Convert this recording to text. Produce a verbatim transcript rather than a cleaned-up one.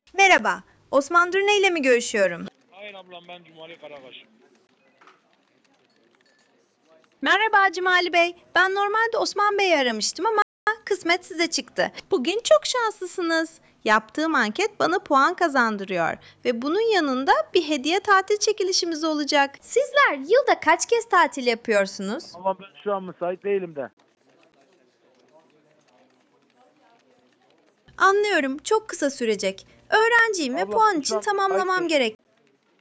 Merhaba, Osman Durne ile mi görüşüyorum? Hayır ablam, ben Cumali Karakaş. Merhaba Cumali Bey, ben normalde Osman Bey'i aramıştım ama kısmet size çıktı. Bugün çok şanslısınız. Yaptığım anket bana puan kazandırıyor ve bunun yanında bir hediye tatil çekilişimiz olacak. Sizler yılda kaç kez tatil yapıyorsunuz? Ama ben şu an müsait değilim de. Anlıyorum, çok kısa sürecek. Öğrenciyim ve Ablam puan ben şu için an müsait tamamlamam değilim. gerek.